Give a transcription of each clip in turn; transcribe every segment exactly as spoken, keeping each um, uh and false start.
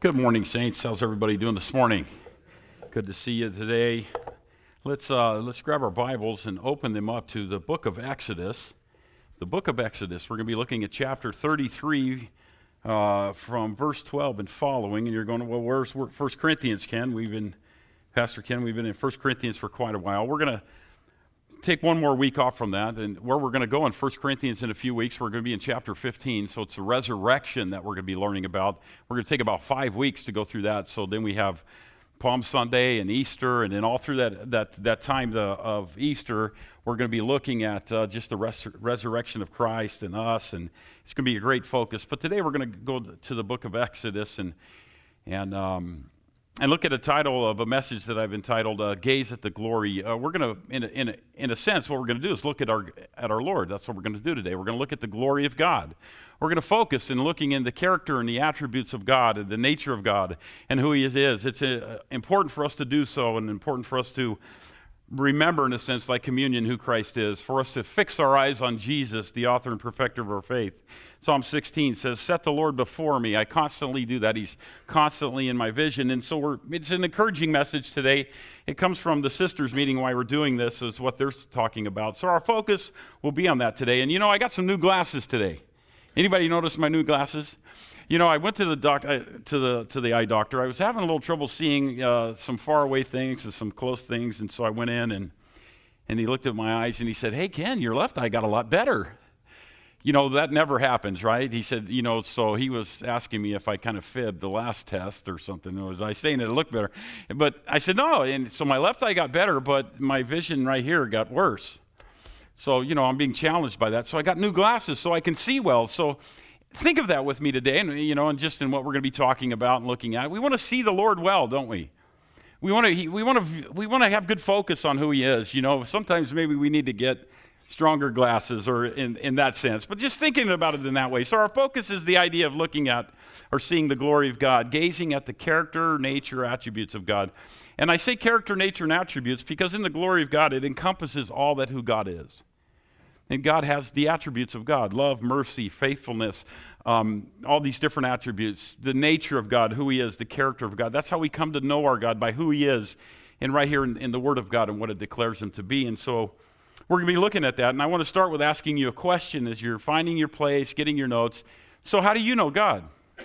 Good morning, Saints. How's everybody doing this morning? Good to see you today. Let's uh, let's grab our Bibles and open them up to the book of Exodus. The book of Exodus. We're going to be looking at chapter thirty-three uh, from verse twelve and following. And you're going, well, where's First Corinthians, Ken? We've been, Pastor Ken, we've been in First Corinthians for quite a while. We're going to take one more week off from that, and where we're going to go in First Corinthians in a few weeks, we're going to be in chapter fifteen, so it's the resurrection that we're going to be learning about. We're going to take about five weeks to go through that, so then we have Palm Sunday and Easter, and then all through that that, that time the, of Easter, we're going to be looking at uh, just the res- resurrection of Christ and us, and it's going to be a great focus. But today we're going to go to the book of Exodus and and um, and look at a title of a message that I've entitled uh, "Gaze at the Glory." Uh, we're going to, in a, in a, in a sense, what we're going to do is look at our at our Lord. That's what we're going to do today. We're going to look at the glory of God. We're going to focus in looking in the character and the attributes of God and the nature of God and who He is. It's uh, important for us to do so, and important for us to remember, in a sense, like communion, who Christ is, for us to fix our eyes on Jesus, the author and perfecter of our faith. Psalm sixteen says, "Set the Lord before me." I constantly do that. He's constantly in my vision. And so we're, it's an encouraging message today. It comes from the sisters meeting. Why we're doing this is what they're talking about. So our focus will be on that today. And you know, I got some new glasses today. Anybody notice my new glasses? You know, I went to the doc, uh, to the to the eye doctor. I was having a little trouble seeing uh, some faraway things and some close things, and so I went in and and he looked at my eyes and he said, "Hey, Ken, your left eye got a lot better." You know, that never happens, right? He said, you know, so he was asking me if I kind of fibbed the last test or something. Was I saying it looked better? But I said no, and so my left eye got better, but my vision right here got worse. So, you know, I'm being challenged by that. So I got new glasses so I can see well. So think of that with me today, and you know, and just in what we're going to be talking about and looking at. We want to see the Lord well, don't we? We want to we want to we want to have good focus on who He is. You know, sometimes maybe we need to get stronger glasses, or in, in that sense. But just thinking about it in that way. So our focus is the idea of looking at or seeing the glory of God, gazing at the character, nature, attributes of God. And I say character, nature, and attributes because in the glory of God, it encompasses all that who God is. And God has the attributes of God: love, mercy, faithfulness, um, all these different attributes, the nature of God, who He is, the character of God. That's how we come to know our God, by who He is, and right here in, in the Word of God and what it declares Him to be. And so we're going to be looking at that. And I want to start with asking you a question as you're finding your place, getting your notes. So how do you know God?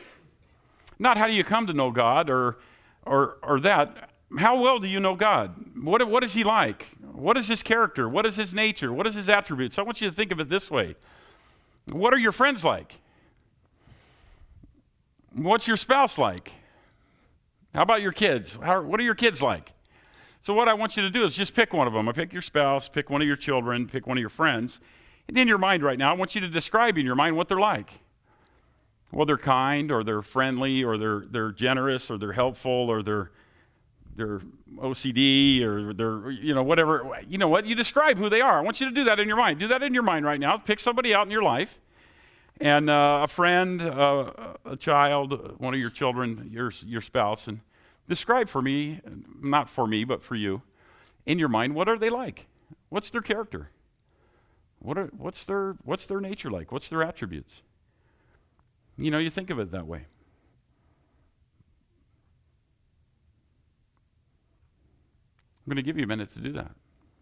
Not how do you come to know God or or or that. How well do you know God? What, what is He like? What is His character? What is His nature? What is His attributes? I want you to think of it this way. What are your friends like? What's your spouse like? How about your kids? How, what are your kids like? So what I want you to do is just pick one of them. I pick your spouse, pick one of your children, pick one of your friends. And in your mind right now, I want you to describe in your mind what they're like. Well, they're kind, or they're friendly, or they're they're generous, or they're helpful, or they're they're O C D, or they're, you know, whatever. You know what? You describe who they are. I want you to do that in your mind. Do that in your mind right now. Pick somebody out in your life, and uh, a friend, uh, a child, one of your children, your your spouse, and describe for me, not for me, but for you, in your mind, what are they like? What's their character? What are what's their what's their nature like? What's their attributes? You know, you think of it that way. I'm going to give you a minute to do that.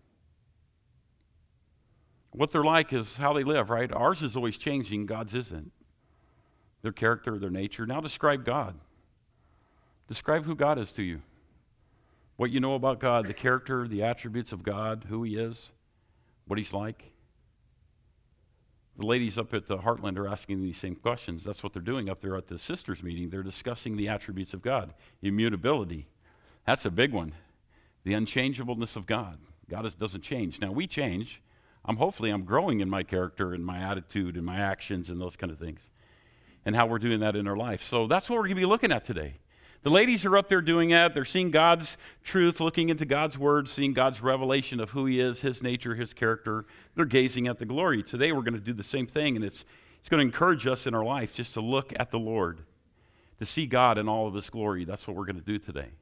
What they're like is how they live, right? Ours is always changing, God's isn't. Their character, their nature. Now describe God. Describe who God is to you. What you know about God, the character, the attributes of God, who He is, what He's like. The ladies up at the Heartland are asking these same questions. That's what they're doing up there at the sisters meeting. They're discussing the attributes of God. Immutability. That's a big one. The unchangeableness of God. God is, doesn't change. Now, we change. I'm hopefully I'm growing in my character and my attitude and my actions and those kind of things, and how we're doing that in our life. So that's what we're going to be looking at today. The ladies are up there doing that. They're seeing God's truth, looking into God's word, seeing God's revelation of who He is, His nature, His character. They're gazing at the glory. Today we're going to do the same thing, and it's it's going to encourage us in our life just to look at the Lord, to see God in all of His glory. That's what we're going to do today.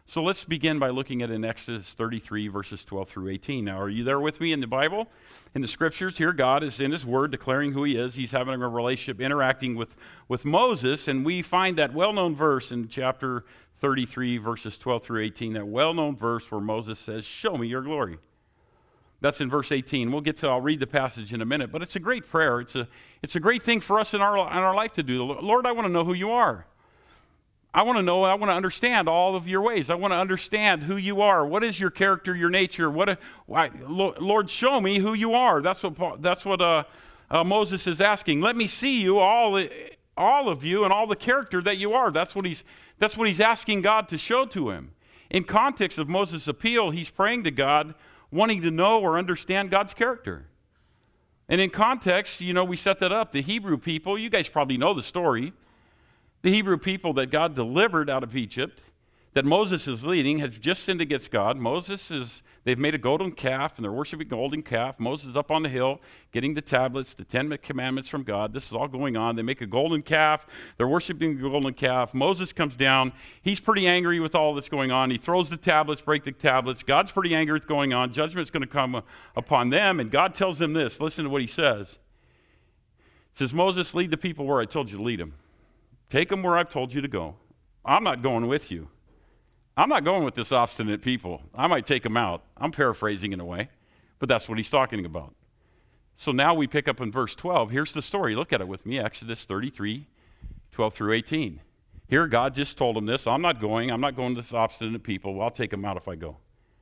So let's begin by looking at in Exodus thirty-three, verses twelve through eighteen. Now, are you there with me in the Bible? In the Scriptures, here God is in His Word declaring who He is. He's having a relationship, interacting with, with Moses, and we find that well-known verse in chapter thirty-three, verses twelve through eighteen, that well-known verse where Moses says, "Show me your glory." That's in verse eighteen. We'll get to, I'll read the passage in a minute, but it's a great prayer. It's a, it's a great thing for us in our, in our life to do. Lord, I want to know who you are. I want to know, I want to understand all of your ways. I want to understand who you are. What is your character, your nature? What, why, Lord, show me who you are. That's what Paul, that's what uh, uh, Moses is asking. Let me see you, all, all of you, and all the character that you are. That's what he's, that's what he's asking God to show to him. In context of Moses' appeal, he's praying to God, wanting to know or understand God's character. And in context, you know, we set that up. The Hebrew people, you guys probably know the story. The Hebrew people that God delivered out of Egypt, that Moses is leading, has just sinned against God. Moses is, they've made a golden calf, and they're worshiping a golden calf. Moses is up on the hill getting the tablets, the Ten Commandments from God. This is all going on. They make a golden calf. They're worshiping the golden calf. Moses comes down. He's pretty angry with all that's going on. He throws the tablets, break the tablets. God's pretty angry with what's going on. Judgment's going to come upon them, and God tells them this. Listen to what he says. He says, Moses, lead the people where I told you to lead them. Take them where I've told you to go. I'm not going with you. I'm not going with this obstinate people. I might take them out. I'm paraphrasing in a way, but that's what he's talking about. So now we pick up in verse twelve. Here's the story. Look at it with me, Exodus thirty-three, twelve through eighteen. Here God just told him this. I'm not going. I'm not going to this obstinate people. Well, I'll take them out if I go.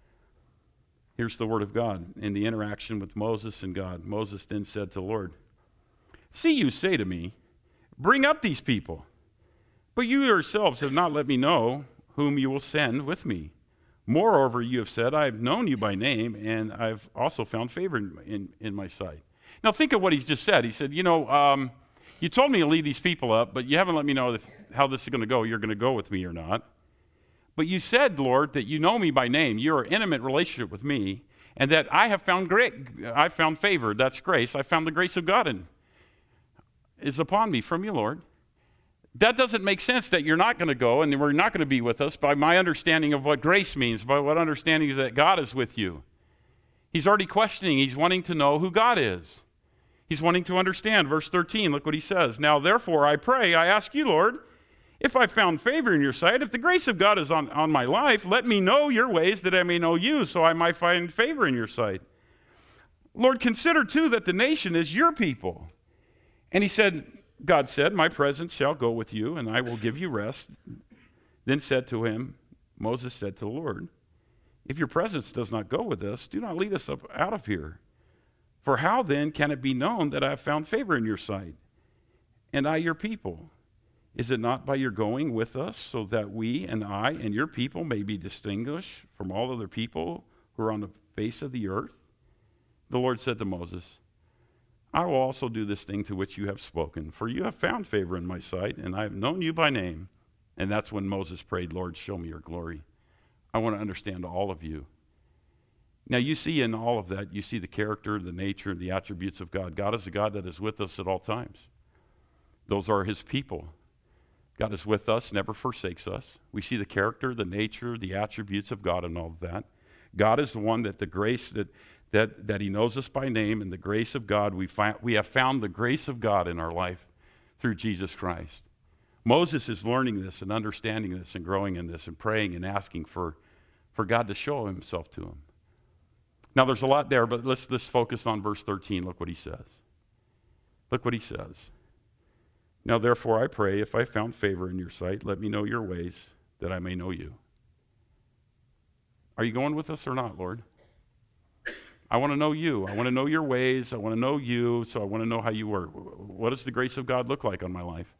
Here's the word of God in the interaction with Moses and God. Moses then said to the Lord, "See, you say to me, bring up these people. But you yourselves have not let me know whom you will send with me. Moreover, you have said, I have known you by name, and I've also found favor in, in, in my sight." Now think of what he's just said. He said, you know, um, you told me to lead these people up, but you haven't let me know if, how this is going to go. You're going to go with me or not. But you said, Lord, that you know me by name. You're in intimate relationship with me, and that I have found great, I found favor. That's grace. I found the grace of God in, is upon me from you, Lord. That doesn't make sense that you're not going to go and we're not going to be with us by my understanding of what grace means, by what understanding that God is with you. He's already questioning. He's wanting to know who God is. He's wanting to understand. Verse thirteen, look what he says. Now, therefore, I pray, I ask you, Lord, if I found favor in your sight, if the grace of God is on, on my life, let me know your ways that I may know you, so I might find favor in your sight. Lord, consider too that the nation is your people. And he said, God said, my presence shall go with you, and I will give you rest. Then said to him, Moses said to the Lord, if your presence does not go with us, do not lead us up out of here. For how then can it be known that I have found favor in your sight, and I your people? Is it not by your going with us, so that we and I and your people may be distinguished from all other people who are on the face of the earth? The Lord said to Moses, I will also do this thing to which you have spoken, for you have found favor in my sight, and I have known you by name. And that's when Moses prayed, Lord, show me your glory. I want to understand all of you. Now you see in all of that, you see the character, the nature, the attributes of God. God is a God that is with us at all times. Those are his people. God is with us, never forsakes us. We see the character, the nature, the attributes of God and all of that. God is the one that the grace that That, that he knows us by name, and the grace of God, we, find, we have found the grace of God in our life through Jesus Christ. Moses is learning this and understanding this and growing in this and praying and asking for, for God to show himself to him. Now there's a lot there, but let's, let's focus on verse thirteen. Look what he says. Look what he says. Now therefore I pray, if I found favor in your sight, let me know your ways, that I may know you. Are you going with us or not, Lord? I want to know you. I want to know your ways. I want to know you, so I want to know how you work. What does the grace of God look like on my life?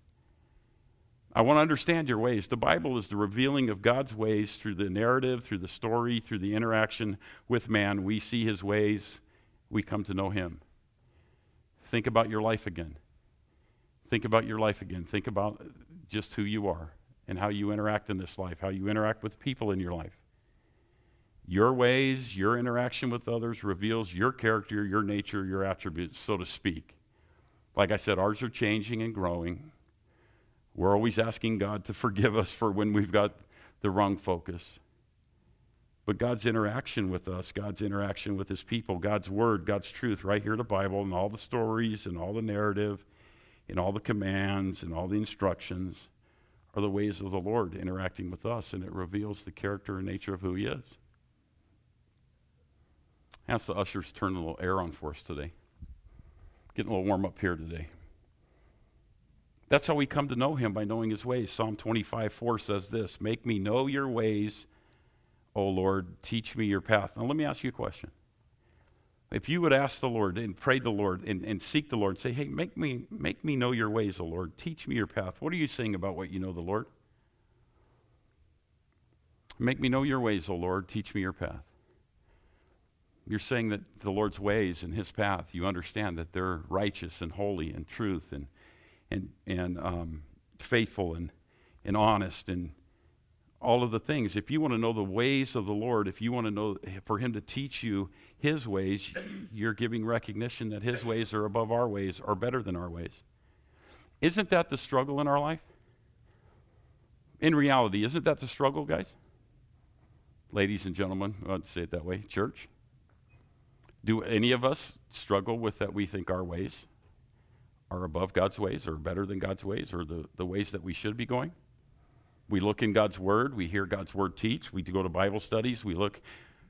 I want to understand your ways. The Bible is the revealing of God's ways through the narrative, through the story, through the interaction with man. We see his ways. We come to know him. Think about your life again. Think about your life again. Think about just who you are and how you interact in this life, how you interact with people in your life. Your ways, your interaction with others reveals your character, your nature, your attributes, so to speak. Like I said, ours are changing and growing. We're always asking God to forgive us for when we've got the wrong focus. but God's interaction with us, God's interaction with his people, God's word, God's truth, right here in the Bible, and all the stories and all the narrative and all the commands and all the instructions are the ways of the Lord interacting with us, and it reveals the character and nature of who he is. Ask the ushers to turn a little air on for us today. Getting a little warm up here today. That's how we come to know him, by knowing his ways. Psalm twenty-five four says this, "Make me know your ways, O Lord, teach me your path." Now let me ask you a question. If you would ask the Lord and pray the Lord and, and seek the Lord, say, hey, make me, make me know your ways, O Lord. Teach me your path. What are you saying about what you know the Lord? Make me know your ways, O Lord. Teach me your path. You're saying that the Lord's ways and his path, you understand that they're righteous and holy and truth and and and um, faithful and, and honest and all of the things. If you want to know the ways of the Lord, if you want to know for him to teach you his ways, you're giving recognition that his ways are above our ways, are better than our ways. Isn't that the struggle in our life? In reality, isn't that the struggle, guys? Ladies and gentlemen, I'd say it that way, church. Do any of us struggle with that we think our ways are above God's ways or better than God's ways or the, the ways that we should be going? We look in God's Word. We hear God's Word teach. We go to Bible studies. We look.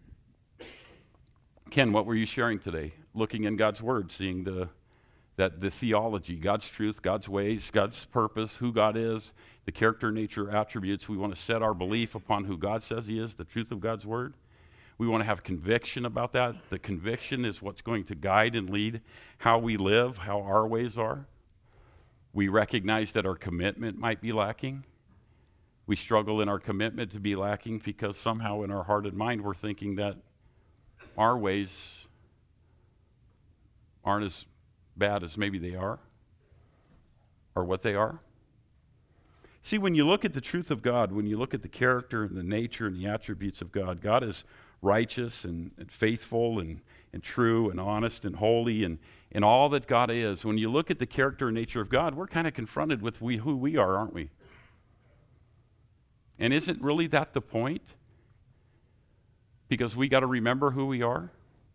Ken, what were you sharing today? Looking in God's Word, seeing the that the theology, God's truth, God's ways, God's purpose, who God is, the character, nature, attributes. We want to set our belief upon who God says he is, the truth of God's Word. We want to have conviction about that. The conviction is what's going to guide and lead how we live, how our ways are. We recognize that our commitment might be lacking. We struggle in our commitment to be lacking because somehow in our heart and mind we're thinking that our ways aren't as bad as maybe they are or what they are. See, when you look at the truth of God, when you look at the character and the nature and the attributes of God, God is righteous and, and faithful and, and true and honest and holy and, and all that God is. When you look at the character and nature of God, we're kind of confronted with we, who we are, aren't we? And isn't really that the point? Because we got to remember who we are.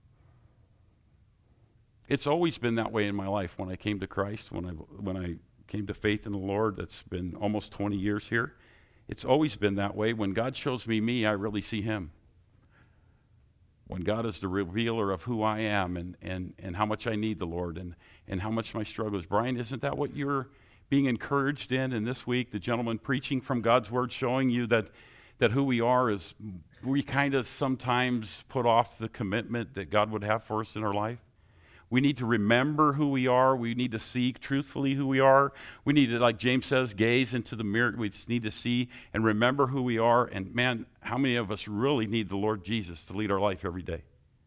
It's always been that way in my life when I came to Christ, when I when I came to faith in the Lord. That's been almost twenty years here. It's always been that way. When God shows me me, I really see him. When God is the revealer of who I am and, and, and how much I need the Lord and, and how much my struggle is. Brian, isn't that what you're being encouraged in? And this week, the gentleman preaching from God's Word, showing you that, that who we are is, we kind of sometimes put off the commitment that God would have for us in our life. We need to remember who we are. We need to seek truthfully who we are. We need to, like James says, gaze into the mirror. We just need to see and remember who we are. And man, how many of us really need the Lord Jesus to lead our life every day?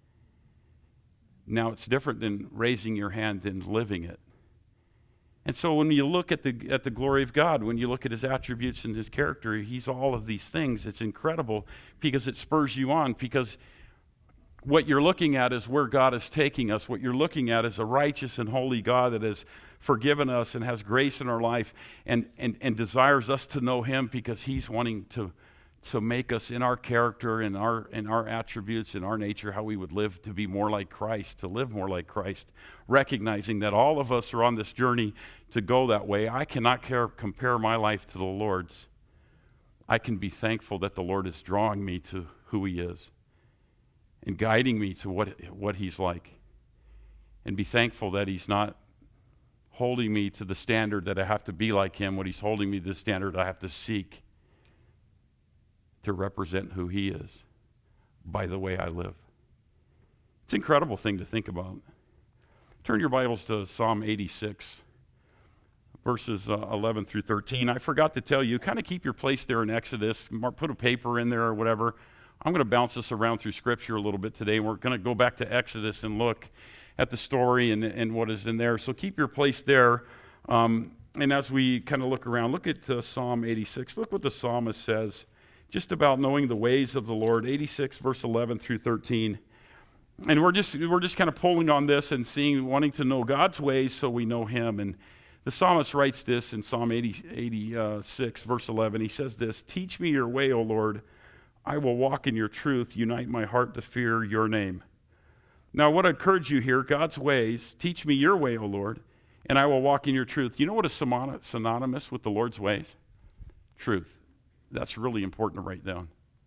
Now, it's different than raising your hand and living it. And so when you look at the at the glory of God, when you look at his attributes and his character, he's all of these things. It's incredible because it spurs you on, because what you're looking at is where God is taking us. What you're looking at is a righteous and holy God that has forgiven us and has grace in our life and, and, and desires us to know him, because he's wanting to, to make us in our character and our, in our attributes and our nature, how we would live to be more like Christ, to live more like Christ, recognizing that all of us are on this journey to go that way. I cannot care, compare my life to the Lord's. I can be thankful that the Lord is drawing me to who he is and guiding me to what what he's like, and be thankful that he's not holding me to the standard that I have to be like him, when he's holding me to the standard I have to seek to represent who he is by the way I live. It's an incredible thing to think about. Turn your Bibles to Psalm eighty-six, verses uh, eleven through thirteen. I forgot to tell you, kind of keep your place there in Exodus, put a paper in there or whatever. I'm going to bounce this around through Scripture a little bit today, and we're going to go back to Exodus and look at the story and, and what is in there. So keep your place there. Um, and as we kind of look around, look at uh, Psalm eighty-six. Look what the psalmist says just about knowing the ways of the Lord. eighty-six, verse eleven through thirteen. And we're just we're just kind of pulling on this and seeing, wanting to know God's ways so we know him. And the psalmist writes this in Psalm eighty, eighty-six, verse eleven. He says this, "Teach me your way, O Lord. I will walk in your truth. Unite my heart to fear your name. Now, what I encourage you here, God's ways, teach me your way, O Lord, and I will walk in your truth. You know what is synonymous with the Lord's ways? Truth. That's really important to write down.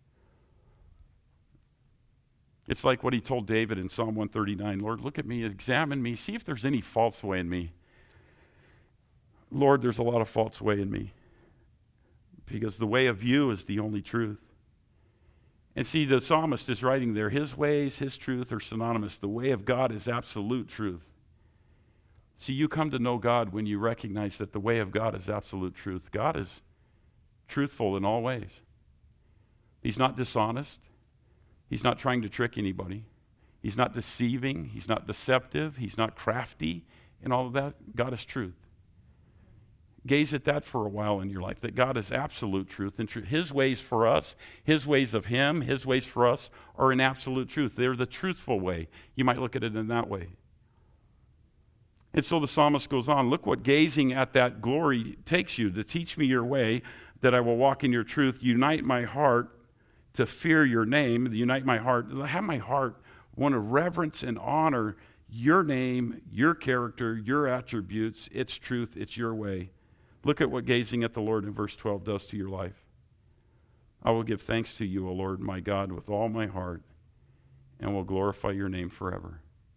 It's like what he told David in Psalm one thirty-nine. Lord, look at me, examine me, see if there's any false way in me. Lord, there's a lot of false way in me, because the way of you is the only truth. And see, the psalmist is writing there, his ways, his truth are synonymous. The way of God is absolute truth. See, you come to know God when you recognize that the way of God is absolute truth. God is truthful in all ways. He's not dishonest. He's not trying to trick anybody. He's not deceiving. He's not deceptive. He's not crafty and all of that. God is truth. Gaze at that for a while in your life, that God is absolute truth. And tr- his ways for us, his ways of him, his ways for us are in absolute truth. They're the truthful way. You might look at it in that way. And so the psalmist goes on, look what gazing at that glory takes you, to teach me your way, that I will walk in your truth. Unite my heart to fear your name. Unite my heart. Have my heart want to reverence and honor your name, your character, your attributes. It's truth. It's your way. Look at what gazing at the Lord in verse twelve does to your life. I will give thanks to you, O Lord, my God, with all my heart, and will glorify your name forever.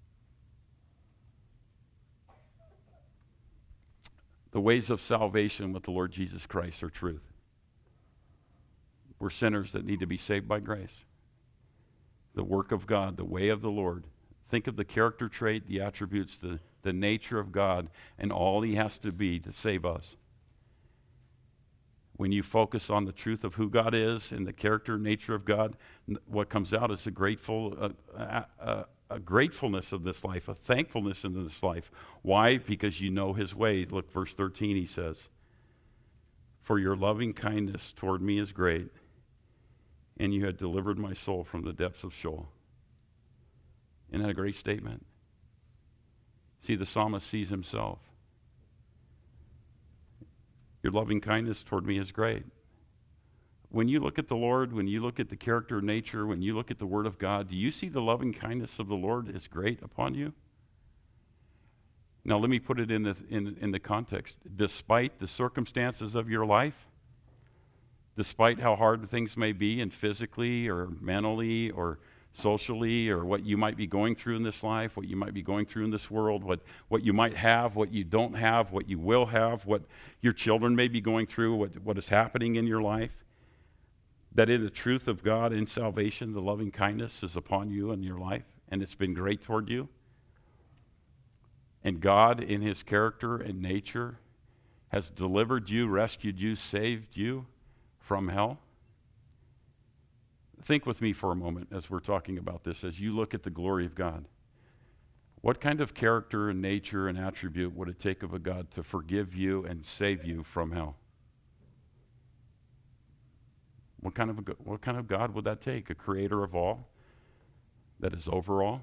The ways of salvation with the Lord Jesus Christ are truth. We're sinners that need to be saved by grace. The work of God, the way of the Lord. Think of the character trait, the attributes, the, the nature of God, and all he has to be to save us. When you focus on the truth of who God is and the character and nature of God, what comes out is a grateful, a, a, a, a gratefulness of this life, a thankfulness in this life. Why? Because you know his way. Look, verse thirteen, he says, for your loving kindness toward me is great, and you had delivered my soul from the depths of Sheol. Isn't that a great statement? See, the psalmist sees himself. Your loving kindness toward me is great. When you look at the Lord, when you look at the character and nature, when you look at the Word of God, do you see the loving kindness of the Lord is great upon you? Now, let me put it in the, in, in the context. Despite the circumstances of your life, despite how hard things may be, and physically or mentally or socially, or what you might be going through in this life, what you might be going through in this world, what, what you might have, what you don't have, what you will have, what your children may be going through, what, what is happening in your life, that in the truth of God in salvation, the loving kindness is upon you in your life, and it's been great toward you. And God, in his character and nature, has delivered you, rescued you, saved you from hell. Think with me for a moment as we're talking about this, as you look at the glory of God. What kind of character and nature and attribute would it take of a God to forgive you and save you from hell? What kind of a, what kind of God would that take? A creator of all, that is over all?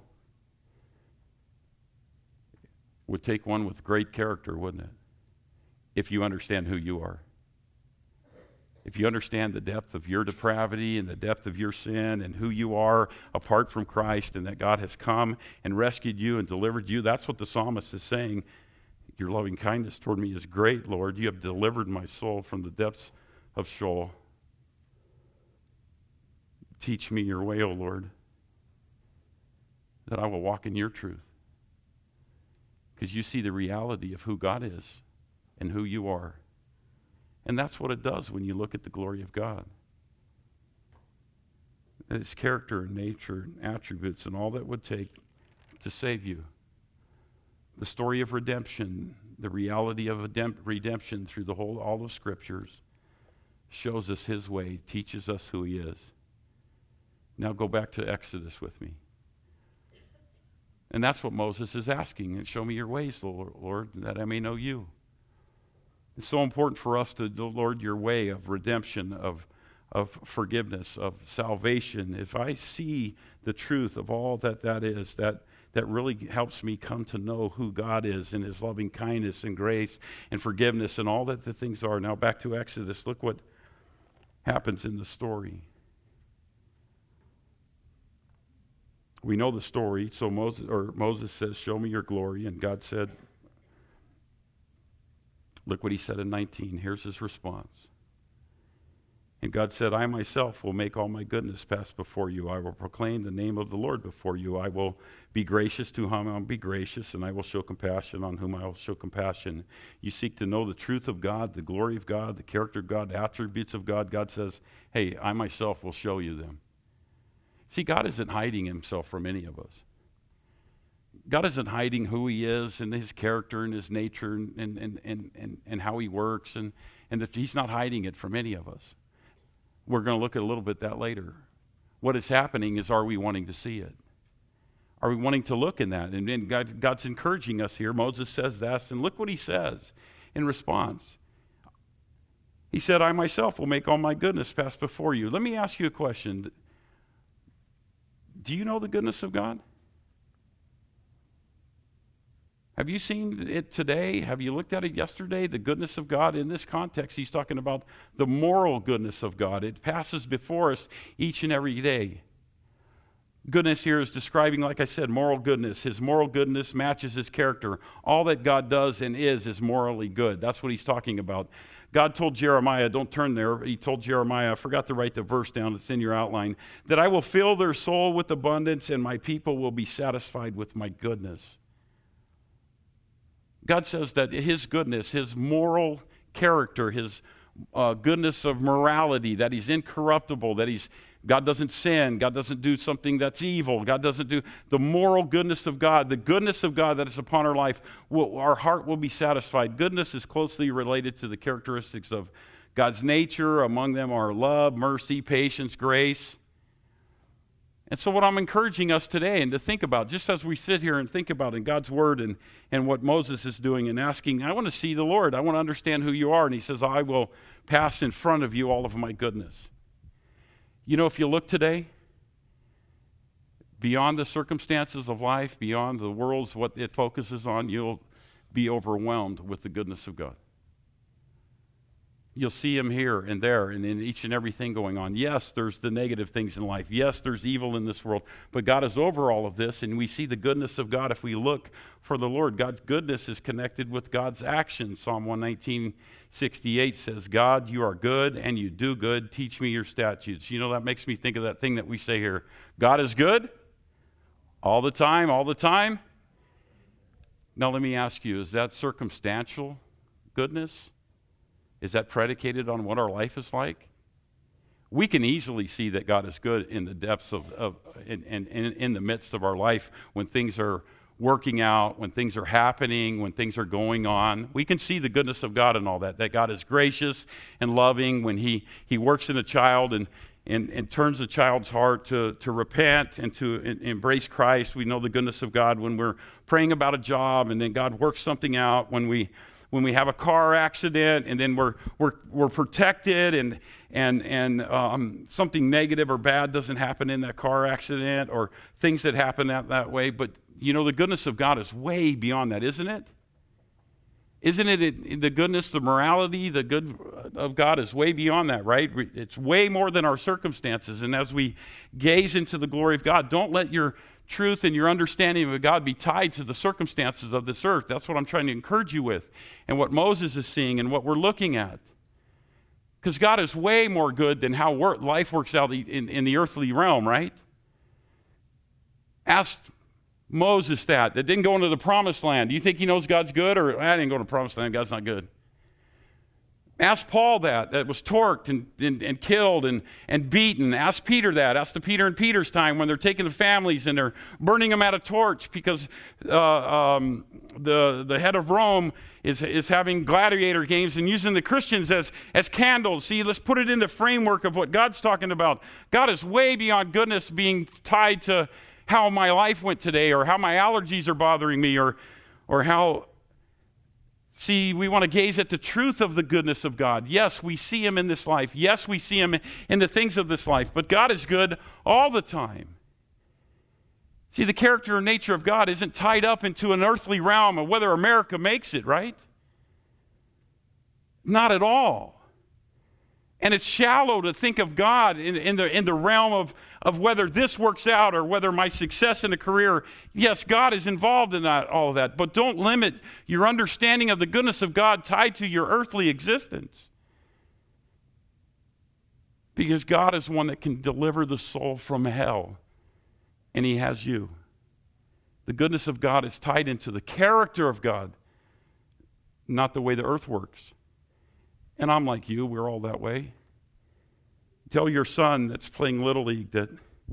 Would take one with great character, wouldn't it? If you understand who you are. If you understand the depth of your depravity and the depth of your sin and who you are apart from Christ, and that God has come and rescued you and delivered you, that's what the psalmist is saying. Your loving kindness toward me is great, Lord. You have delivered my soul from the depths of Sheol. Teach me your way, O Lord, that I will walk in your truth. Because you see the reality of who God is and who you are. And that's what it does when you look at the glory of God. His character and nature and attributes and all that would take to save you. The story of redemption, the reality of redemption through the whole, all of Scriptures, shows us his way, teaches us who he is. Now go back to Exodus with me. And that's what Moses is asking. And show me your ways, Lord, that I may know you. It's so important for us to, Lord, your way of redemption, of, of forgiveness, of salvation. If I see the truth of all that that is, that, that really helps me come to know who God is and his loving kindness and grace and forgiveness and all that the things are. Now back to Exodus. Look what happens in the story. we know the story. So Moses, or Moses says, show me your glory. And God said, look what he said in nineteen. Here's his response. And God said, I myself will make all my goodness pass before you. I will proclaim the name of the Lord before you. I will be gracious to whom I will be gracious, and I will show compassion on whom I will show compassion. You seek to know the truth of God, the glory of God, the character of God, the attributes of God. God says, hey, I myself will show you them. See, God isn't hiding himself from any of us. God isn't hiding who he is and his character and his nature and, and, and, and, and, and how he works, and, and that he's not hiding it from any of us. We're going to look at a little bit that later. What is happening is, are we wanting to see it? Are we wanting to look in that? And, and God, God's encouraging us here. Moses says this, and look what he says in response. He said, I myself will make all my goodness pass before you. Let me ask you a question. Do you know the goodness of God? Have you seen it today? Have you looked at it yesterday? The goodness of God. In this context, he's talking about the moral goodness of God. It passes before us each and every day. Goodness here is describing, like I said, moral goodness. His moral goodness matches his character. All that God does and is is morally good. That's what he's talking about. God told Jeremiah, don't turn there, he told Jeremiah, I forgot to write the verse down, it's in your outline, that I will fill their soul with abundance and my people will be satisfied with my goodness. God says that his goodness, his moral character, his uh, goodness of morality, that he's incorruptible, that he's God doesn't sin, God doesn't do something that's evil, God doesn't do the moral goodness of God, the goodness of God that is upon our life, will, our heart will be satisfied. Goodness is closely related to the characteristics of God's nature. Among them are love, mercy, patience, grace. And so what I'm encouraging us today and to think about, just as we sit here and think about in God's Word and, and what Moses is doing and asking, I want to see the Lord. I want to understand who you are. And he says, I will pass in front of you all of my goodness. You know, if you look today, beyond the circumstances of life, beyond the world's what it focuses on, you'll be overwhelmed with the goodness of God. You'll see him here and there and in each and everything going on. Yes, there's the negative things in life. Yes, there's evil in this world. But God is over all of this, and we see the goodness of God if we look for the Lord. God's goodness is connected with God's actions. Psalm one nineteen, sixty-eight says, God, you are good and you do good. Teach me your statutes. You know, that makes me think of that thing that we say here. God is good all the time, all the time. Now let me ask you, is that circumstantial goodness? Is that predicated on what our life is like? We can easily see that God is good in the depths of, of in, in, in the midst of our life when things are working out, when things are happening, when things are going on. We can see the goodness of God in all that, that God is gracious and loving when he, he works in a child and, and, and turns the child's heart to, to repent and to in, embrace Christ. We know the goodness of God when we're praying about a job and then God works something out when we when we have a car accident and then we're we're we're protected and and and um, something negative or bad doesn't happen in that car accident or things that happen that, that way. But you know, the goodness of God is way beyond that, isn't it? Isn't it, it the goodness, the morality, the good of God is way beyond that, right? It's way more than our circumstances. And as we gaze into the glory of God, don't let your truth and your understanding of God be tied to the circumstances of this earth. That's what I'm trying to encourage you with, and what Moses is seeing and what we're looking at. Because God is way more good than how work, life works out in, in the earthly realm, right? Ask Moses that, that didn't go into the promised land. Do you think he knows God's good? Or, I didn't go to the promised land, God's not good. Ask Paul that, that was torqued and, and, and killed and, and beaten. Ask Peter that. Ask the Peter in Peter's time when they're taking the families and they're burning them at a torch because uh, um, the, the head of Rome is, is having gladiator games and using the Christians as, as candles. See, let's put it in the framework of what God's talking about. God is way beyond goodness being tied to how my life went today or how my allergies are bothering me or, or how... See, we want to gaze at the truth of the goodness of God. Yes, we see him in this life. Yes, we see him in the things of this life. But God is good all the time. See, the character and nature of God isn't tied up into an earthly realm of whether America makes it, right? Not at all. And it's shallow to think of God in, in, the, in the realm of, of whether this works out or whether my success in a career. Yes, God is involved in that, all of that. But don't limit your understanding of the goodness of God tied to your earthly existence. Because God is one that can deliver the soul from hell. And he has you. The goodness of God is tied into the character of God, not the way the earth works. And I'm like you, we're all that way. Tell your son that's playing Little League that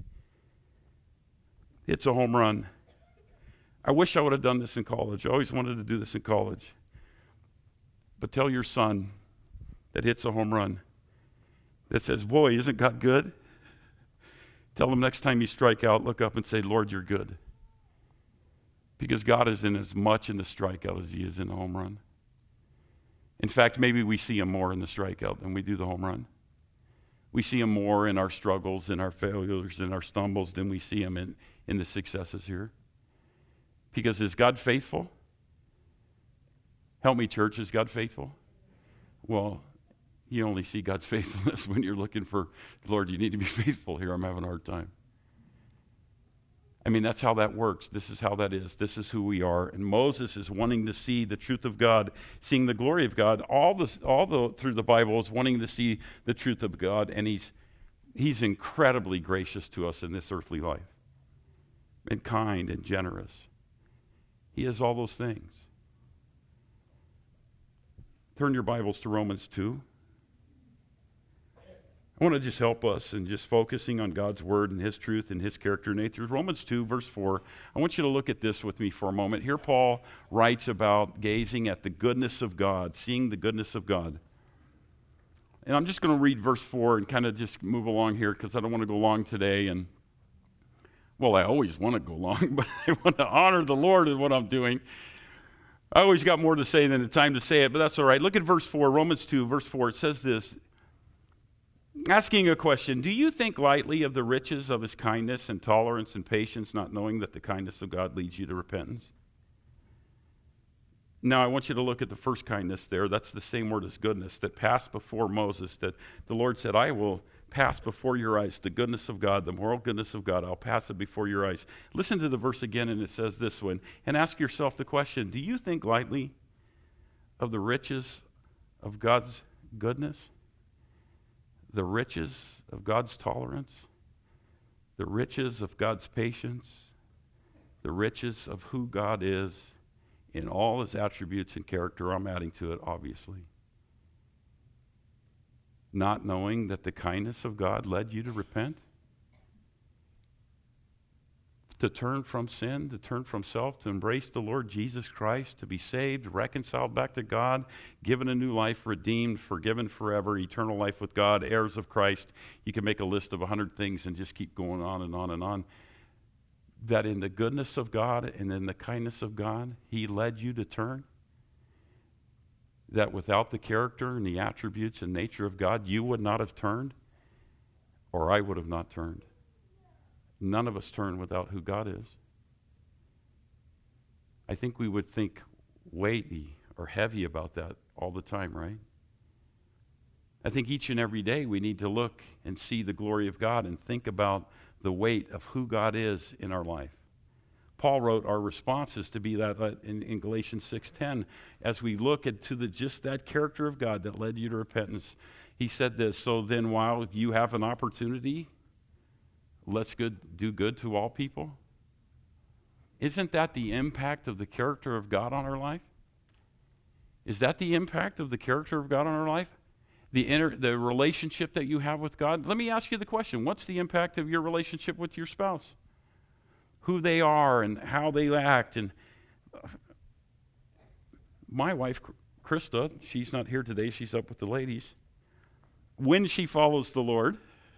it's a home run. I wish I would have done this in college. I always wanted to do this in college. But tell your son that hits a home run that says, boy, isn't God good? Tell him next time you strike out, look up and say, Lord, you're good. Because God is in as much in the strikeout as he is in the home run. In fact, maybe we see him more in the strikeout than we do the home run. We see him more in our struggles, in our failures, in our stumbles than we see him in, in the successes here. Because is God faithful? Help me, church, is God faithful? Well, you only see God's faithfulness when you're looking for, Lord, you need to be faithful here. I'm having a hard time. I mean, that's how that works. This is how that is. This is who we are. And Moses is wanting to see the truth of God, seeing the glory of God. All the, all the through the Bible is wanting to see the truth of God, and he's he's incredibly gracious to us in this earthly life, and kind and generous. He is all those things. Turn your Bibles to Romans two. I want to just help us in just focusing on God's word and his truth and his character and nature. Romans two, verse four. I want you to look at this with me for a moment. Here Paul writes about gazing at the goodness of God, seeing the goodness of God. And I'm just going to read verse four and kind of just move along here because I don't want to go long today. And well, I always want to go long, but I want to honor the Lord in what I'm doing. I always got more to say than the time to say it, but that's all right. Look at verse four, Romans two, verse four. It says this. Asking a question, do you think lightly of the riches of his kindness and tolerance and patience, not knowing that the kindness of God leads you to repentance? Now, I want you to look at the first kindness there. That's the same word as goodness that passed before Moses, that the Lord said, I will pass before your eyes the goodness of God, the moral goodness of God. I'll pass it before your eyes. Listen to the verse again, and it says this one, and ask yourself the question, do you think lightly of the riches of God's goodness? The riches of God's tolerance, the riches of God's patience, the riches of who God is in all his attributes and character. I'm adding to it, obviously. Not knowing that the kindness of God led you to repent, to turn from sin, to turn from self, to embrace the Lord Jesus Christ, to be saved, reconciled back to God, given a new life, redeemed, forgiven forever, eternal life with God, heirs of Christ. You can make a list of a hundred things and just keep going on and on and on. That in the goodness of God and in the kindness of God, he led you to turn. That without the character and the attributes and nature of God, you would not have turned, or I would have not turned. None of us turn without who God is. I think we would think weighty or heavy about that all the time, right? I think each and every day we need to look and see the glory of God and think about the weight of who God is in our life. Paul wrote our responses to be that in, in Galatians six ten. As we look into the just that character of God that led you to repentance, he said this, so then while you have an opportunity, let's good, do good to all people. Isn't that the impact of the character of God on our life? Is that the impact of the character of God on our life? The inner, the relationship that you have with God? Let me ask you the question. What's the impact of your relationship with your spouse? Who they are and how they act. And my wife, Krista, she's not here today. She's up with the ladies. When she follows the Lord,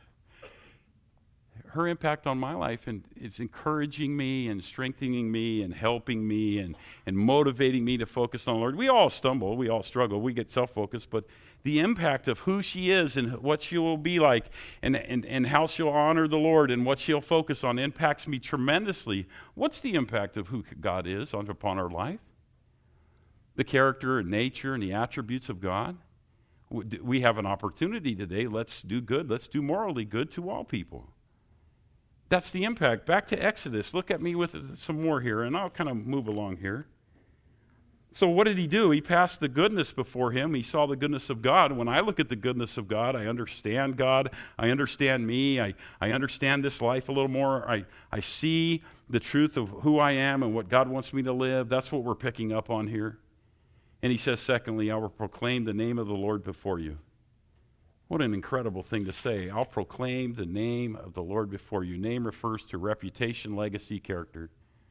her impact on my life and it's encouraging me and strengthening me and helping me and, and motivating me to focus on the Lord. We all stumble, we all struggle, we get self-focused, but the impact of who she is and what she will be like and, and, and how she'll honor the Lord and what she'll focus on impacts me tremendously. What's the impact of who God is on, upon our life? The character and nature and the attributes of God. We have an opportunity today. Let's do good. Let's do morally good to all people. That's the impact. Back to Exodus. Look at me with some more here, and I'll kind of move along here. So what did he do? He passed the goodness before him. He saw the goodness of God. When I look at the goodness of God, I understand God. I understand me. I, I understand this life a little more. I, I see the truth of who I am and what God wants me to live. That's what we're picking up on here. And he says, secondly, I will proclaim the name of the Lord before you. What an incredible thing to say. I'll proclaim the name of the Lord before you. Name refers to reputation, legacy, character.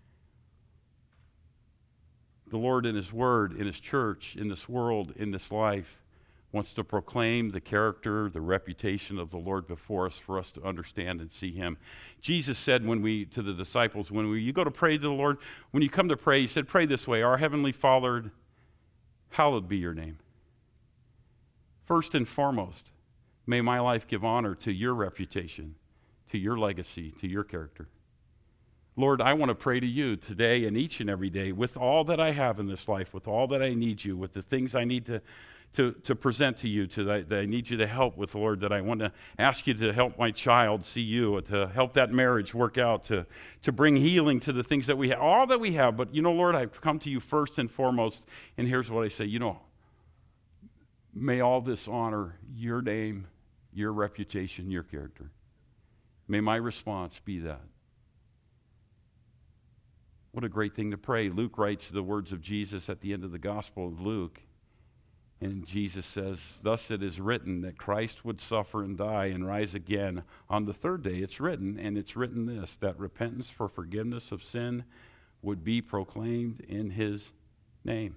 The Lord in His Word, in His church, in this world, in this life, wants to proclaim the character, the reputation of the Lord before us for us to understand and see Him. Jesus said when we, to the disciples, when we, you go to pray to the Lord, when you come to pray, He said, pray this way, Our Heavenly Father, hallowed be your name. First and foremost, may my life give honor to your reputation, to your legacy, to your character. Lord, I want to pray to you today and each and every day with all that I have in this life, with all that I need you, with the things I need to, to, to present to you, to, that, that I need you to help with, Lord, that I want to ask you to help my child see you, to help that marriage work out, to, to bring healing to the things that we have, all that we have. But, you know, Lord, I've come to you first and foremost, and here's what I say, you know, may all this honor your name, your reputation, your character. May my response be that. What a great thing to pray. Luke writes the words of Jesus at the end of the Gospel of Luke. And Jesus says, thus it is written that Christ would suffer and die and rise again on the third day. It's written, and it's written this, that repentance for forgiveness of sin would be proclaimed in His name.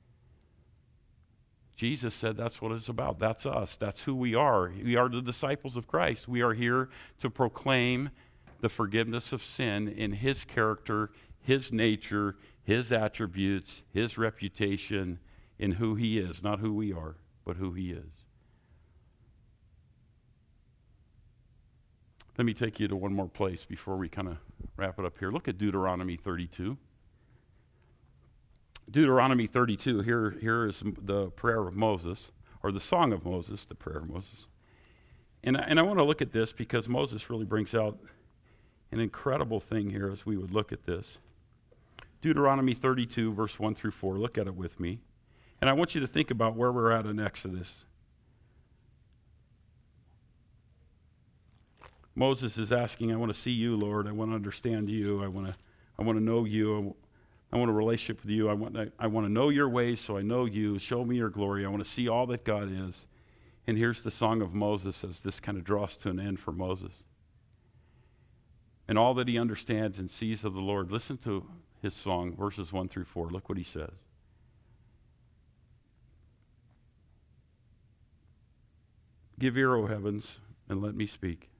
Jesus said that's what it's about. That's us. That's who we are. We are the disciples of Christ. We are here to proclaim the forgiveness of sin in His character, His nature, His attributes, His reputation, in who He is. Not who we are, but who He is. Let me take you to one more place before we kind of wrap it up here. Look at Deuteronomy thirty-two. Deuteronomy thirty-two, here, here is the prayer of Moses, or the song of Moses, the prayer of Moses. And, and I want to look at this because Moses really brings out an incredible thing here as we would look at this. Deuteronomy thirty-two, verse one through four. Look at it with me. And I want you to think about where we're at in Exodus. Moses is asking, I want to see you, Lord. I want to understand you. I want to, I want to know you. I want a relationship with you. I want, I, I want to know your ways so I know you. Show me your glory. I want to see all that God is. And here's the song of Moses as this kind of draws to an end for Moses. And all that he understands and sees of the Lord. Listen to his song, verses one through four. Look what he says. Give ear, O heavens, and let me speak.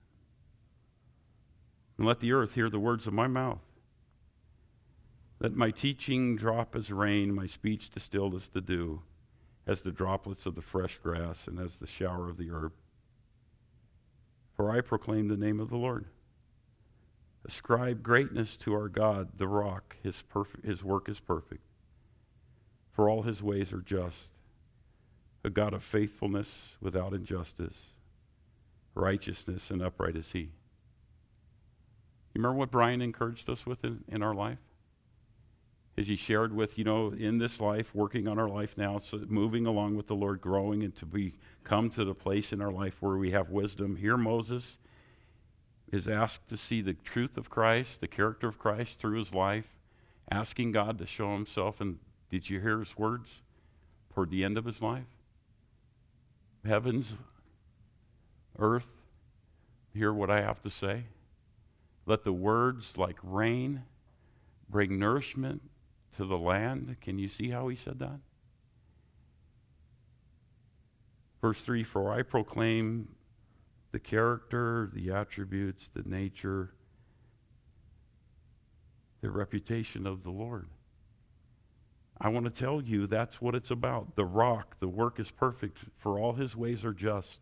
And let the earth hear the words of my mouth. Let my teaching drop as rain, my speech distilled as the dew, as the droplets of the fresh grass, and as the shower of the herb. For I proclaim the name of the Lord. Ascribe greatness to our God, the rock. His, perf- his work is perfect. For all his ways are just. A God of faithfulness without injustice. Righteousness and upright is he. You remember what Brian encouraged us with in, in our life? As he shared with, you know, in this life, working on our life now, so moving along with the Lord, growing, and to be come to the place in our life where we have wisdom. Here Moses is asked to see the truth of Christ, the character of Christ through his life, asking God to show himself. And did you hear his words toward the end of his life? Heavens, earth, hear what I have to say. Let the words like rain bring nourishment to the land. Can you see how he said that? Verse three, for I proclaim the character, the attributes, the nature, the reputation of the Lord. I want to tell you that's what it's about. The rock, the work is perfect, for all his ways are just.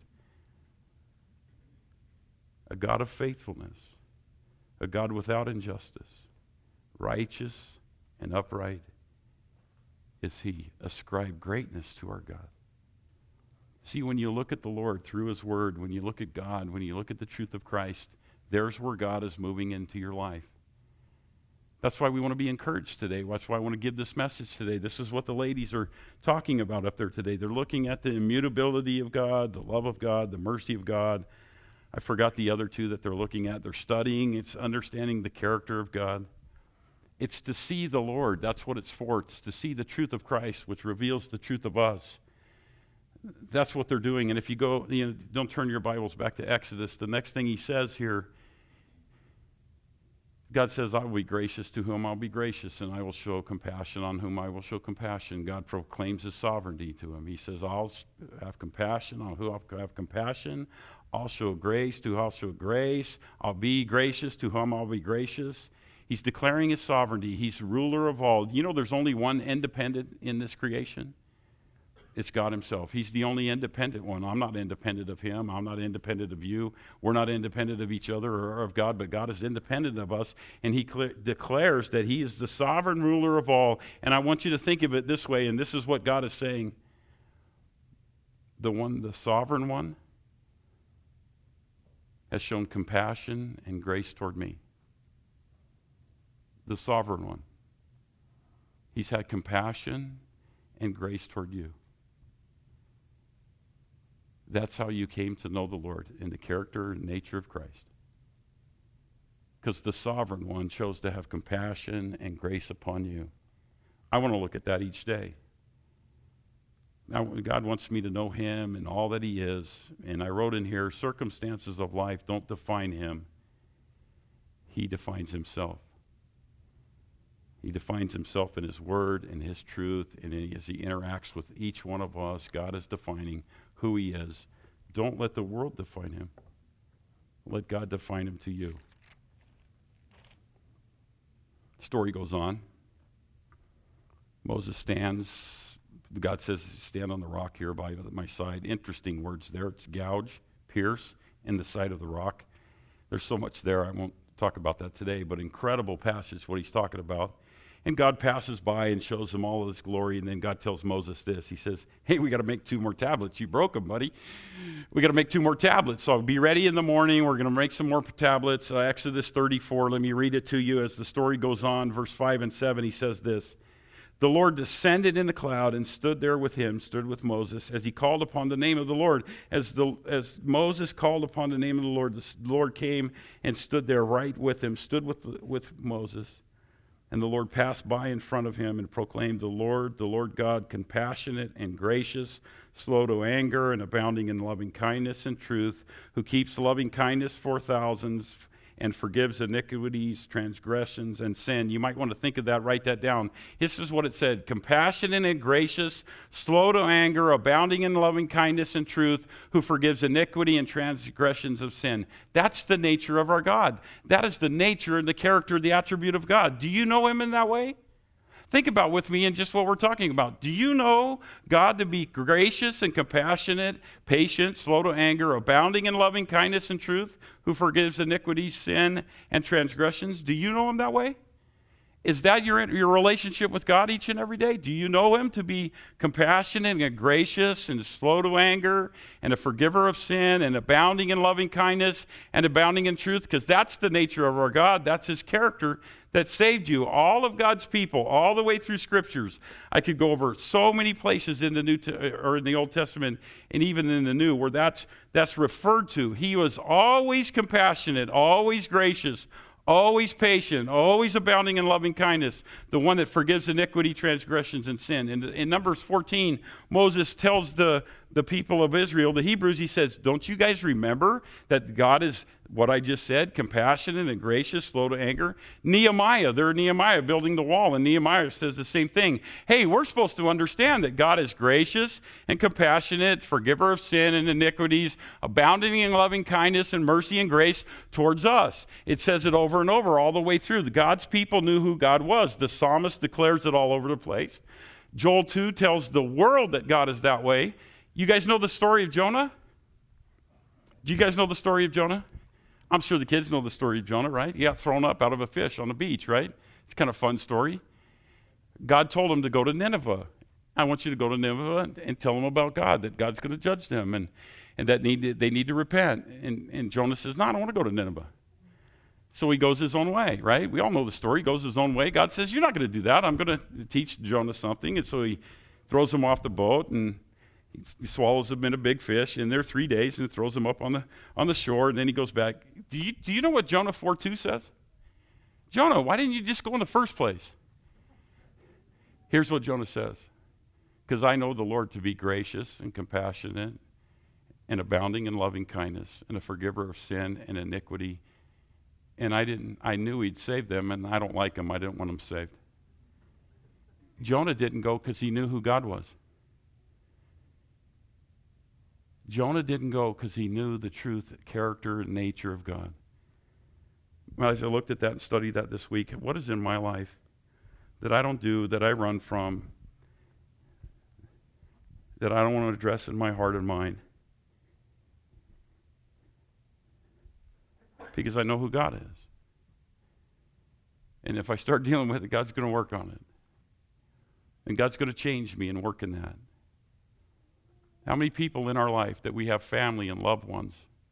A God of faithfulness, a God without injustice, righteous and upright is he. Ascribe greatness to our God. See, when you look at the Lord through his word, when you look at God, when you look at the truth of Christ, there's where God is moving into your life. That's why we want to be encouraged today. That's why I want to give this message today. This is what the ladies are talking about up there today. They're looking at the immutability of God, the love of God, the mercy of God. I forgot the other two that they're looking at. They're studying. It's understanding the character of God. It's to see the Lord. That's what it's for. It's to see the truth of Christ, which reveals the truth of us. That's what they're doing. And if you go, you know, don't turn your Bibles back to Exodus. The next thing he says here, God says, I will be gracious to whom I'll be gracious, and I will show compassion on whom I will show compassion. God proclaims his sovereignty to him. He says, I'll have compassion on who I'll have compassion. I'll show grace to whom I'll show grace. I'll be gracious to whom I'll be gracious. He's declaring his sovereignty. He's ruler of all. You know there's only one independent in this creation? It's God himself. He's the only independent one. I'm not independent of him. I'm not independent of you. We're not independent of each other or of God, but God is independent of us, and he cl- declares that he is the sovereign ruler of all. And I want you to think of it this way, and this is what God is saying. The one, the sovereign one, has shown compassion and grace toward me. The sovereign one. He's had compassion and grace toward you. That's how you came to know the Lord, in the character and nature of Christ. Because the sovereign one chose to have compassion and grace upon you. I want to look at that each day. Now, God wants me to know him and all that he is. And I wrote in here, circumstances of life don't define him. He defines himself. He defines himself in his word and his truth, and as he interacts with each one of us, God is defining who he is. Don't let the world define him. Let God define him to you. Story goes on. Moses stands. God says, stand on the rock here by my side. Interesting words there. It's gouge, pierce, in the side of the rock. There's so much there. I won't talk about that today, but incredible passage what he's talking about. And God passes by and shows him all of his glory, and then God tells Moses this. He says, hey, we got to make two more tablets. You broke them, buddy. We got to make two more tablets. So be ready in the morning. We're going to make some more tablets. Uh, Exodus thirty-four, let me read it to you as the story goes on. Verse five and seven, he says this. The Lord descended in the cloud and stood there with him, stood with Moses, as he called upon the name of the Lord. As, the, as Moses called upon the name of the Lord, the Lord came and stood there right with him, stood with, with Moses. And the Lord passed by in front of him and proclaimed, the Lord, the Lord God, compassionate and gracious, slow to anger and abounding in loving kindness and truth, who keeps loving kindness for thousands and forgives iniquities, transgressions, and sin. You might want to think of that, write that down. This is what it said, compassionate and gracious, slow to anger, abounding in loving kindness and truth, who forgives iniquity and transgressions of sin. That's the nature of our God. That is the nature and the character, the attribute of God. Do you know him in that way? Think about with me in just what we're talking about. Do you know God to be gracious and compassionate, patient, slow to anger, abounding in loving kindness and truth, who forgives iniquities, sin, and transgressions? Do you know him that way? Is that your, your relationship with God each and every day? Do you know him to be compassionate and gracious and slow to anger and a forgiver of sin and abounding in loving kindness and abounding in truth? Because that's the nature of our God. That's his character that saved you. All of God's people, all the way through scriptures. I could go over so many places in the New Te- or in the Old Testament and even in the New where that's that's referred to. He was always compassionate, always gracious, always patient, always abounding in loving kindness, the one that forgives iniquity, transgressions, and sin. And in Numbers fourteen, Moses tells the, the people of Israel, the Hebrews, he says, don't you guys remember that God is, what I just said, compassionate and gracious, slow to anger? Nehemiah, they're Nehemiah building the wall, and Nehemiah says the same thing. Hey, we're supposed to understand that God is gracious and compassionate, forgiver of sin and iniquities, abounding in loving kindness and mercy and grace towards us. It says it over and over all the way through. God's people knew who God was. The psalmist declares it all over the place. Joel two tells the world that God is that way. You guys know the story of Jonah? Do you guys know the story of Jonah? I'm sure the kids know the story of Jonah, right? He got thrown up out of a fish on the beach, right? It's kind of a fun story. God told him to go to Nineveh. I want you to go to Nineveh and, and tell them about God, that God's going to judge them, and, and that need to, they need to repent. And, and Jonah says, no, I don't want to go to Nineveh. So he goes his own way, right? We all know the story. He goes his own way. God says, you're not going to do that. I'm going to teach Jonah something. And so he throws him off the boat, and he swallows him in a big fish in there three days and throws him up on the on the shore, and then he goes back. Do you, do you know what Jonah four two says? Jonah, why didn't you just go in the first place? Here's what Jonah says. Because I know the Lord to be gracious and compassionate and abounding in loving kindness and a forgiver of sin and iniquity. And I didn't. I knew he'd save them, and I don't like him. I didn't want him saved. Jonah didn't go because he knew who God was. Jonah didn't go because he knew the truth, character, and nature of God. As I looked at that and studied that this week, what is in my life that I don't do, that I run from, that I don't want to address in my heart and mind? Because I know who God is. And if I start dealing with it, God's going to work on it. And God's going to change me and work in that. How many people in our life that we have family and loved ones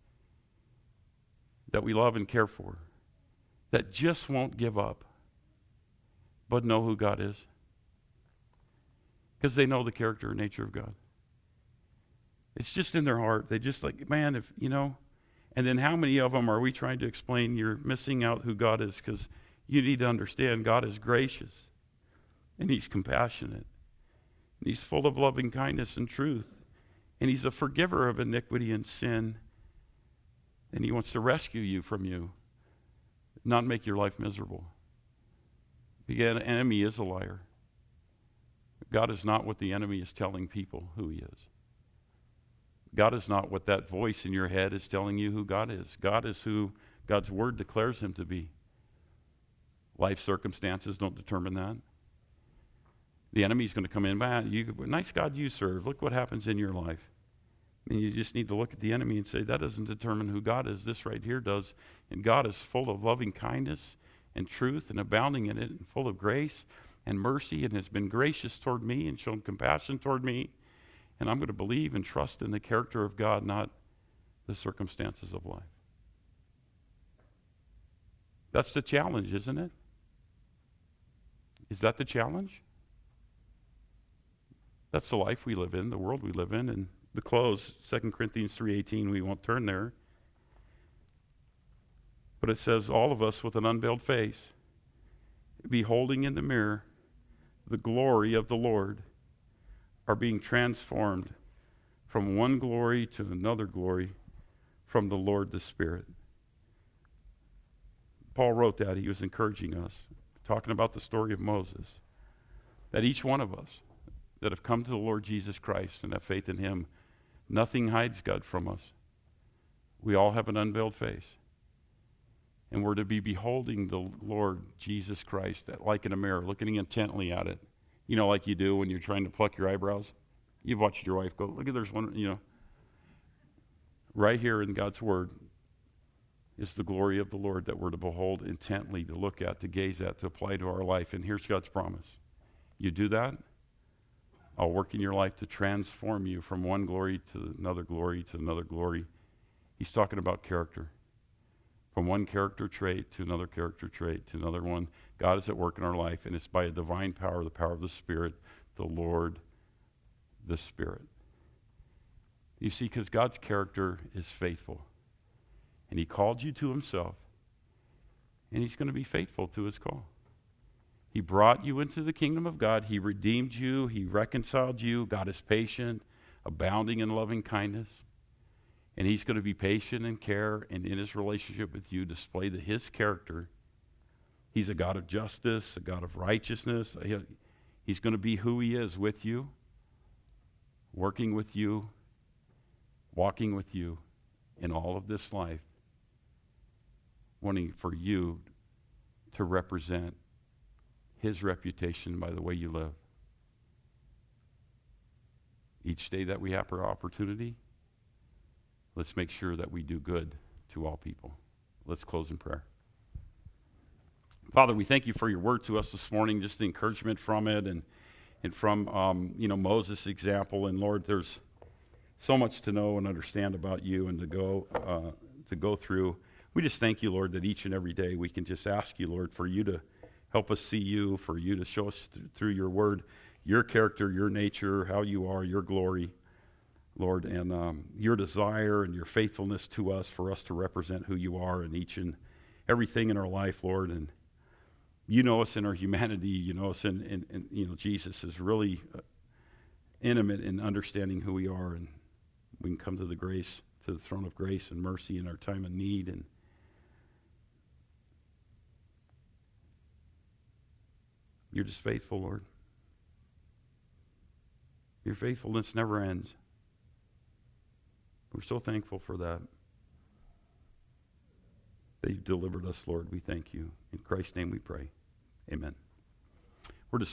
that we love and care for that just won't give up but know who God is? Because they know the character and nature of God. It's just in their heart. They just like, man, if, you know, and then how many of them are we trying to explain you're missing out who God is? Because you need to understand God is gracious and he's compassionate and he's full of loving kindness and truth. And he's a forgiver of iniquity and sin. And he wants to rescue you from you, not make your life miserable. Because the enemy is a liar. God is not what the enemy is telling people who he is. God is not what that voice in your head is telling you who God is. God is who God's word declares him to be. Life circumstances don't determine that. The enemy's going to come in, man, you, nice God you serve. Look what happens in your life. And you just need to look at the enemy and say, that doesn't determine who God is. This right here does. And God is full of loving kindness and truth and abounding in it and full of grace and mercy and has been gracious toward me and shown compassion toward me. And I'm going to believe and trust in the character of God, not the circumstances of life. That's the challenge, isn't it? Is that the challenge? That's the life we live in, the world we live in. And the close, Second Corinthians three eighteen, we won't turn there. But it says, all of us with an unveiled face, beholding in the mirror the glory of the Lord, are being transformed from one glory to another glory from the Lord the Spirit. Paul wrote that. He was encouraging us, talking about the story of Moses, that each one of us that have come to the Lord Jesus Christ and have faith in him, nothing hides God from us. We all have an unveiled face. And we're to be beholding the Lord Jesus Christ like in a mirror, looking intently at it. You know, like you do when you're trying to pluck your eyebrows. You've watched your wife go, look at there's one, you know. Right here in God's word is the glory of the Lord that we're to behold intently, to look at, to gaze at, to apply to our life. And here's God's promise. You do that, I'll work in your life to transform you from one glory to another glory to another glory. He's talking about character. From one character trait to another character trait to another one. God is at work in our life, and it's by a divine power, the power of the Spirit, the Lord, the Spirit. You see, because God's character is faithful. And he called you to himself, and he's going to be faithful to his call. He brought you into the kingdom of God. He redeemed you. He reconciled you. God is patient, abounding in loving kindness. And he's going to be patient and care, and in his relationship with you, display the, his character. He's a God of justice, a God of righteousness. He, he's going to be who he is with you, working with you, walking with you in all of this life, wanting for you to represent his reputation by the way you live. Each day that we have our opportunity, let's make sure that we do good to all people. Let's close in prayer. Father, we thank you for your word to us this morning, just the encouragement from it, and and from, um, you know, Moses' example. And Lord, there's so much to know and understand about you and to go, uh, to go through. We just thank you, Lord, that each and every day we can just ask you, Lord, for you to help us see you, for you to show us th- through your word, your character, your nature, how you are, your glory, Lord, and um, your desire and your faithfulness to us for us to represent who you are in each and everything in our life, Lord. And you know us in our humanity. You know us in, in, in you know, Jesus is really uh, intimate in understanding who we are, and we can come to the grace, to the throne of grace and mercy in our time of need. And you're just faithful, Lord. Your faithfulness never ends. We're so thankful for that. That you've delivered us, Lord. We thank you. In Christ's name we pray. Amen.